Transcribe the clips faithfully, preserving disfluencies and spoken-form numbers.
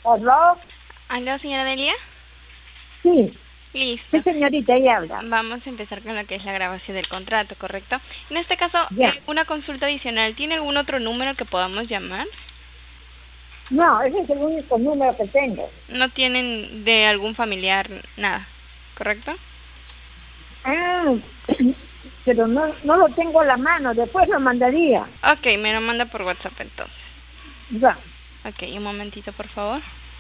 ¿Aló? ¿Aló, señora Delia? Sí. Listo. Sí, señorita, ella habla. Vamos a empezar con lo que es la grabación del contrato, ¿correcto? En este caso, Ya. eh, una consulta adicional. ¿Tiene algún otro número que podamos llamar? No, ese es el único número que tengo. No tienen de algún familiar nada, ¿correcto? Ah, pero no, no lo tengo a la mano, después lo mandaría. Ok, me lo manda por WhatsApp entonces. Ya. Ok, un momentito, por favor.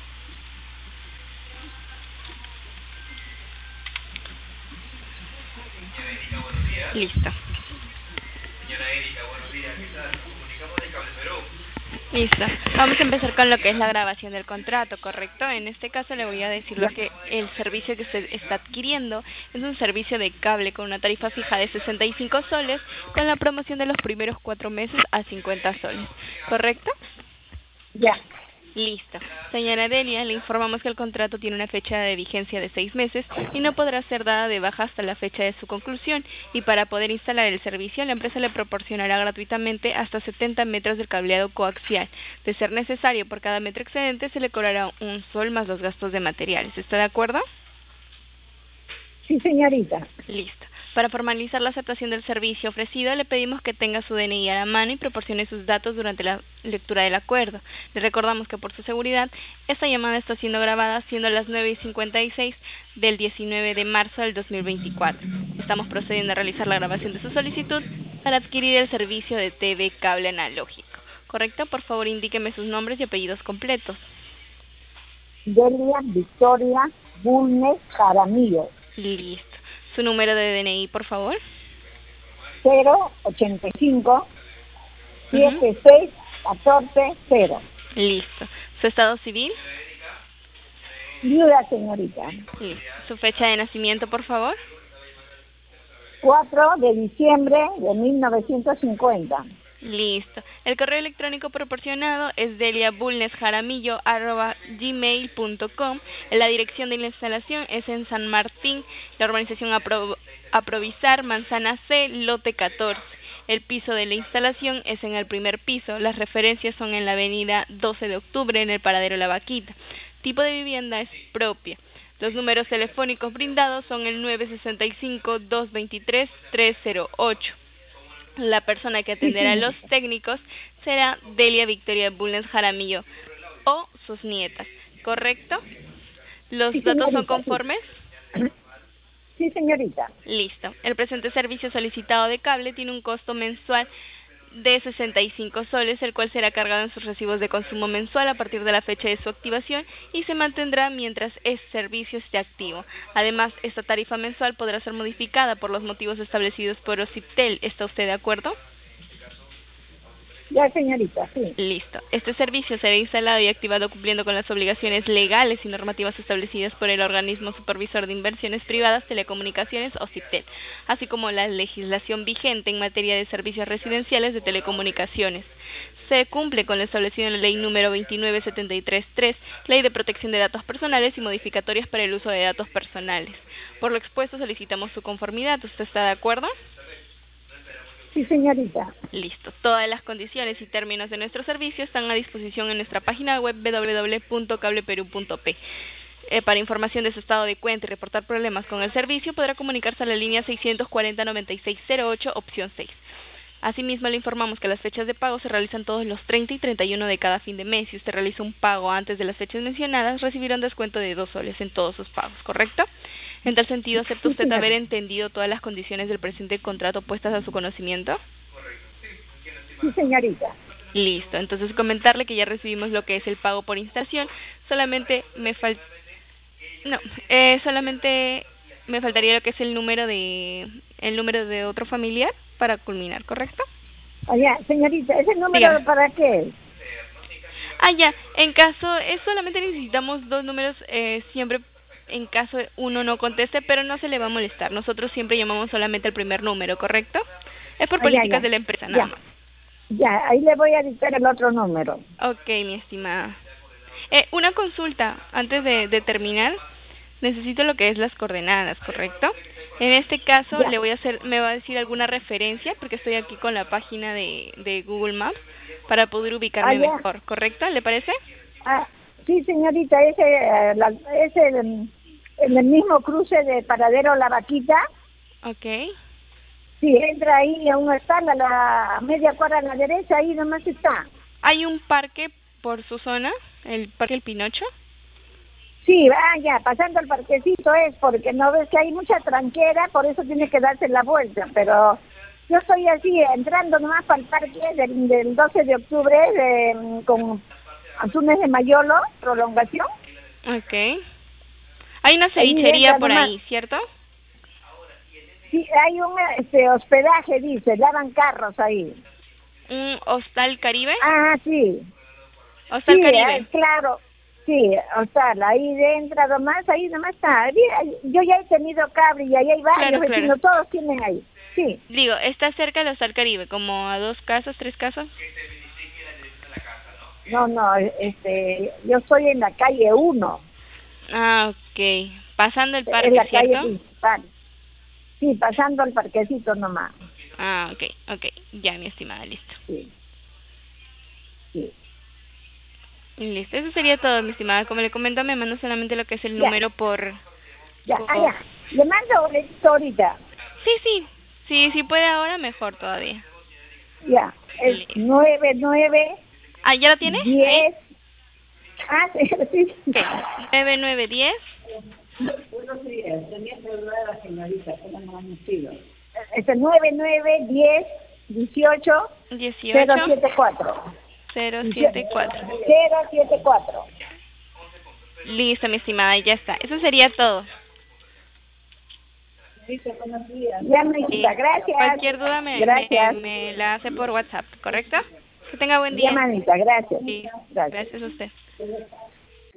Listo. Señora Erika, buenos días, ¿qué tal? Nos comunicamos de Cable Perú. Listo. Vamos a empezar con lo que es la grabación del contrato, ¿correcto? En este caso le voy a decir lo que el servicio que usted está adquiriendo es un servicio de cable con una tarifa fija de sesenta y cinco soles con la promoción de los primeros cuatro meses a cincuenta soles, ¿correcto? Ya. Listo. Señora Delia, le informamos que el contrato tiene una fecha de vigencia de seis meses y no podrá ser dada de baja hasta la fecha de su conclusión, y para poder instalar el servicio, la empresa le proporcionará gratuitamente hasta setenta metros del cableado coaxial. De ser necesario, por cada metro excedente se le cobrará un sol más los gastos de materiales. ¿Está de acuerdo? Sí, señorita. Listo. Para formalizar la aceptación del servicio ofrecido, le pedimos que tenga su D N I a la mano y proporcione sus datos durante la lectura del acuerdo. Le recordamos que por su seguridad, esta llamada está siendo grabada siendo las nueve y cincuenta y seis del diecinueve de marzo del dos mil veinticuatro. Estamos procediendo a realizar la grabación de su solicitud para adquirir el servicio de T V cable analógico. ¿Correcto? Por favor, indíqueme sus nombres y apellidos completos. Delia Victoria Bulnes Jaramillo. Listo. ¿Su número de D N I, por favor? cero ochenta y cinco Ujú. setenta y seis catorce cero. Listo. ¿Su estado civil? Viuda, señorita. Listo. ¿Su fecha de nacimiento, por favor? cuatro de diciembre de mil novecientos cincuenta. Listo. El correo electrónico proporcionado es deliabulnesjaramillo arroba gmail punto com. La dirección de la instalación es en San Martín, la urbanización Apro Aprovisar, Manzana C, lote catorce. El piso de la instalación es en el primer piso. Las referencias son en la avenida doce de octubre, en el paradero La Vaquita. Tipo de vivienda es propia. Los números telefónicos brindados son el nueve sesenta y cinco, dos veintitrés, tres cero ocho. La persona que atenderá a los técnicos será Delia Victoria Bulnes Jaramillo o sus nietas, ¿correcto? ¿Los Sí, datos son señorita, conformes? sí. Sí, señorita. Listo. El presente servicio solicitado de cable tiene un costo mensual de sesenta y cinco soles, el cual será cargado en sus recibos de consumo mensual a partir de la fecha de su activación y se mantendrá mientras este servicio esté activo. Además, esta tarifa mensual podrá ser modificada por los motivos establecidos por OCIPTEL. ¿Está usted de acuerdo? Ya, señorita, sí. Listo. Este servicio será instalado y activado cumpliendo con las obligaciones legales y normativas establecidas por el Organismo Supervisor de Inversiones Privadas, Telecomunicaciones, OCIPTEL, así como la legislación vigente en materia de servicios residenciales de telecomunicaciones. Se cumple con lo establecido en la Ley número veintinueve setenta y tres tres, Ley de Protección de Datos Personales y modificatorias para el uso de datos personales. Por lo expuesto, solicitamos su conformidad. ¿Usted está de acuerdo? Sí, señorita. Listo. Todas las condiciones y términos de nuestro servicio están a disposición en nuestra página web doble u doble u doble u punto cableperú punto pe. Eh, para información de su estado de cuenta y reportar problemas con el servicio, podrá comunicarse a la línea seiscientos cuarenta, noventa y seis cero ocho, opción seis. Asimismo, le informamos que las fechas de pago se realizan todos los treinta y treinta y uno de cada fin de mes. Si usted realiza un pago antes de las fechas mencionadas, recibirá un descuento de dos soles en todos sus pagos, ¿correcto? En tal sentido, ¿acepta usted haber entendido todas las condiciones del presente contrato puestas a su conocimiento? Sí, señorita. Listo. Entonces, comentarle que ya recibimos lo que es el pago por instalación. Solamente me falta... No, eh, solamente me faltaría lo que es el número de el número de otro familiar para culminar, ¿correcto? Oye, señorita, ¿ese número Dígame. para qué? Ah, ya. En caso, es solamente necesitamos dos números, eh, siempre en caso uno no conteste, pero no se le va a molestar. Nosotros siempre llamamos solamente el primer número, ¿correcto? Es por Ah, ya, políticas ya. de la empresa, nada Ya. más. Ya, ahí le voy a dictar el otro número. Ok, mi estimada. Eh, una consulta, antes de, de terminar, necesito lo que es las coordenadas, ¿correcto? En este caso, Ya. le voy a hacer, me va a decir alguna referencia, porque estoy aquí con la página de, de Google Maps, para poder ubicarme Ah, ya. mejor, ¿correcto? ¿Le parece? Ah, Sí, señorita, ese eh, la, es el, en el mismo cruce de Paradero La Vaquita. Ok. Sí, entra ahí a un hostal a la media cuadra a la derecha, ahí nomás está. ¿Hay un parque por su zona? ¿El Parque El Pinocho? Sí, ah, ya, pasando el parquecito es, porque no ves que hay mucha tranquera, por eso tiene que darse la vuelta, pero yo estoy así, entrando nomás para el parque del, del doce de octubre, de, con Antunes de Mayolo, prolongación. Ok. Hay una Ahí cevichería entra por nomás. ahí, ¿cierto? Sí, hay un este, hospedaje, dice, lavan carros ahí. ¿Un Hostal Caribe? Ah, sí. Hostal Sí, Caribe. eh, claro. Sí, hostal, ahí entra nomás, ahí nomás está. Mira, yo ya he tenido cable y ahí hay varios Claro, claro. vecinos, todos tienen ahí. Sí. Digo, está cerca del Hostal Caribe, como a dos casas, tres casas. No, no, este, yo estoy en la calle uno, Ah, ok. Pasando el en parque, la calle ¿cierto? principal. Sí, pasando el parquecito nomás. Ah, ok, ok. Ya, mi estimada, listo. Sí, sí. Listo, eso sería todo, mi estimada. Como le comento, me mando solamente lo que es el Ya, número por... ya, por... ah, ya. Le mando boletito ahorita. Sí, sí. Sí, sí puede ahora, mejor todavía. Ya, es Listo. nueve, nueve, Ah, ¿ya lo tiene? Ahí. diez. Ah, sí, sí. Ok. nueve nueve diez. Buenos días, tenía que hablar a la señorita, ¿cómo no han sido? Este nueve nueve diez dieciocho cero dieciocho siete cuatro. cero siete cuatro. cero siete cuatro. Listo, mi estimada, y ya está. Eso sería todo. Buenos días. Ya, me Sí. gracias. Cualquier duda me, me, Gracias. me la hace por WhatsApp, ¿correcto? Que tenga buen Ya, día. manita, gracias. Sí, Gracias. gracias a usted.